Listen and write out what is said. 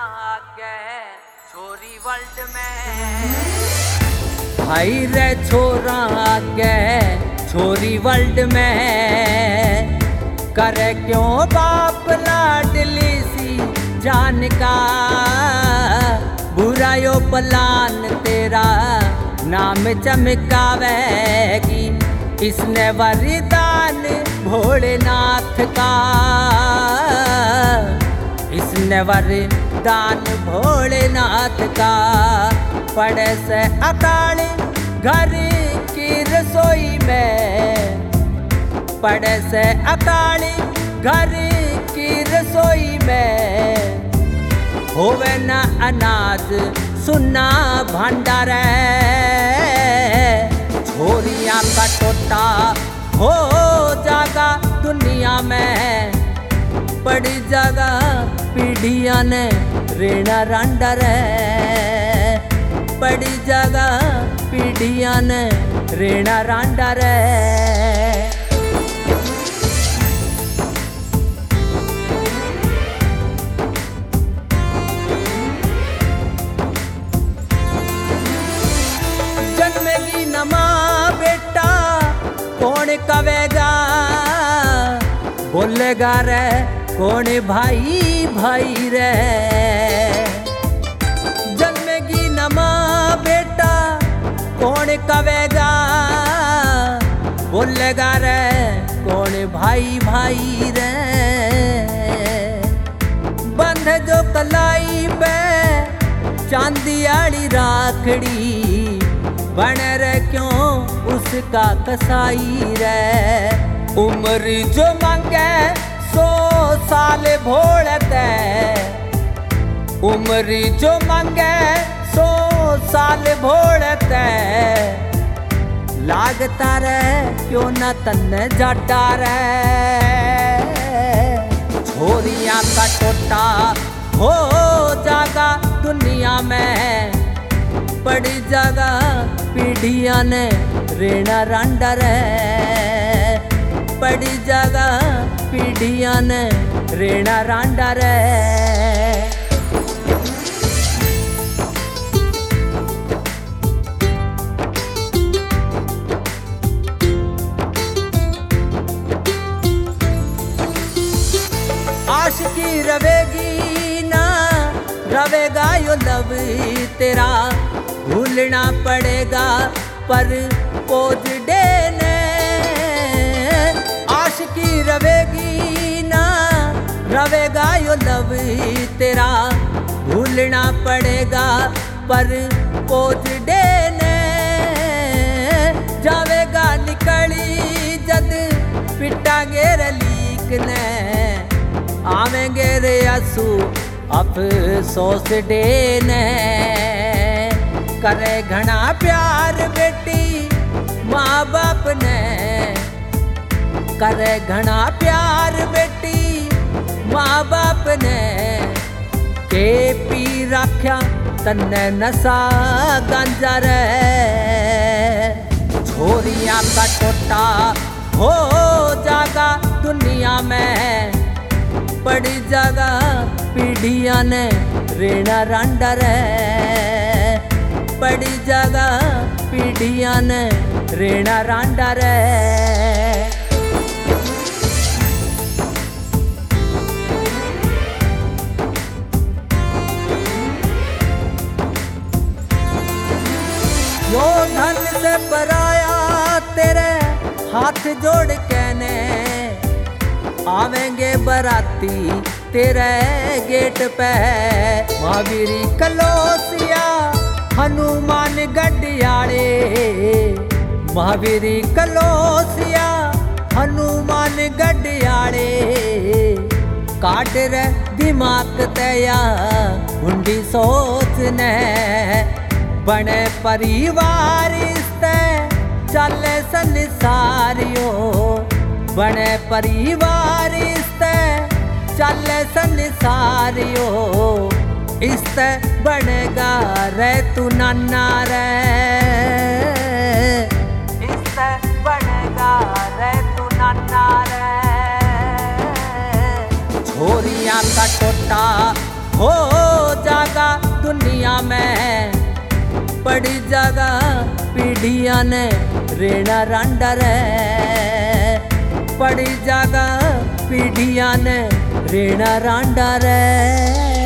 आगे छोरी वर्ल्ड में भाई रे छोरा आगे छोरी वर्ल्ड में करे क्यों बाप लाडली सी जान का बुरा यो पलान तेरा नाम चमकावेगी इसने वरदान भोलेनाथ का इसने वरदान भोलेनाथ का पड़े से अकाल घर की रसोई में पड़े से अकाल घर की रसोई में होवे न अनाज सुना भंडार छोरियां का टोटा हो जागा दुनिया में बड़ी जगह पीढ़ियां ने रेणा रांडा रे बड़ी जगह पीढ़ियां ने रेणा रांडा रे जन्मेगी नमा बेटा कौन कवेगा बोलेगा रे कौन भाई भाई रे जन्मेगी नमा बेटा कौन कवेगा बोलेगा रे कौन भाई भाई रे बंध जो कलाई पे चांदी आड़ी राखड़ी बन रे क्यों उसका कसाई रे उम्र जो मांगे 100 साल भोड़ते उम्र जो मांगे 100 साल भोड़ते लागता रे क्यों न तन्ने जाटा रे छोरियां का टोटा हो जागा दुनिया में बड़ी जगह पीढ़ियां ने रेणा रांडा रे बड़ी जगह पीढ़ियां ने रेणा रांडा रे आशिकी रवेगी ना रवेगा यो लव तेरा भूलना पड़ेगा पर पोज देने आशिकी रवेगी ना रवेगा यो लव तेरा भूलना पड़ेगा पर पोज देने जावेगा निकली जद पिटांगे रे लीकने आवेंगे रे आंसू अफसोस देने करे घना प्यार बेटी माँ बाप ने करे घना प्यार बेटी माँ बाप ने के पी रख्या तन्ने नशा गांजा रे छोरियां का टोटा हो जागा दुनिया में बड़ी जगह पीढ़ियां ने रेणा रांडा रे बड़ी जगह पीढ़ियां ने रेणा रांडा रे यो धन से पराया तेरे हाथ जोड़ के ने आवेंगे बराती तेरे गेट पे महावीरी कलोसिया हनुमान गढ़ियाले महावीरी कलोसिया हनुमान गढ़ियाले काट रे दिमाग तया हुंडी सोचने बने परिवार इसते चले संसारियो बने परिवार इसते चले संसारियो इसते बनेगा रे तू नाना रे इसते बनेगा रे तू नाना रे छोरियां का टोटा हो में पड़ी जागा पीढ़िया ने रेणा रांडा रे, पड़ी जागा पीढ़िया ने रेणा रांडा रे।